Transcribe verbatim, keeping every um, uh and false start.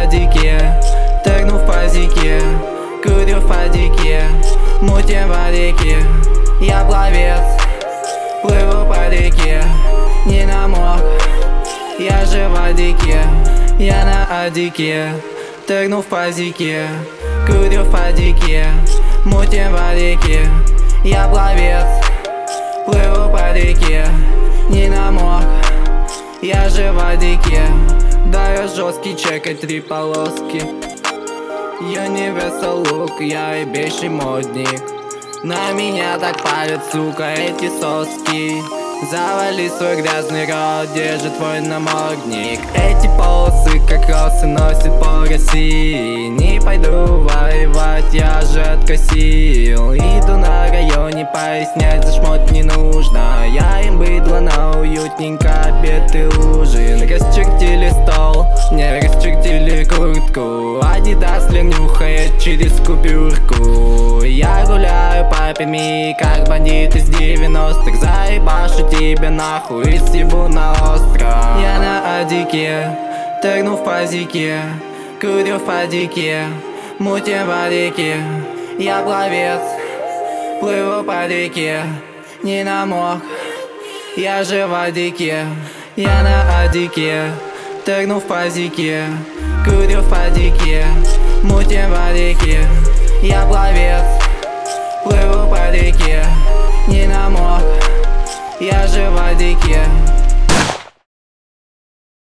адике, тырну в пазике, курю в падике, мутим в реке. Я пловец, плыву по реке, не намок, я же в адике. Я на адике, тырну в пазике, курю в падике, мутим в реке. Я пловец, плыву по реке, не намок, я же в адике. Даю жесткий чек и три полоски. Universal look, я и бейший модник. На меня так палят, сука, эти соски. Завали свой грязный рот, держи твой намордник. Эти полосы, как росы, носят по России. Не пойду воевать, я же откосил. Иду на районе, пояснять за шмот не нужно. Я им быдло на уютненько, обед и ужин. Расчертили стол, мне расчертили куртку. Адидас нюхает через купюрку. Я гуляю по Перми, как бандит из девяностых. Заебашу тебе нахуй и съебу на остров. Я на адике, тырну в пазике, курю в падике, мутим в реке. Я пловец, плыву по реке, не намок, я же в адике. Я на адике, тырну в пазике, курю в падике, мутим в реке. Я пловец, плыву по реке, не намок, я же в адике.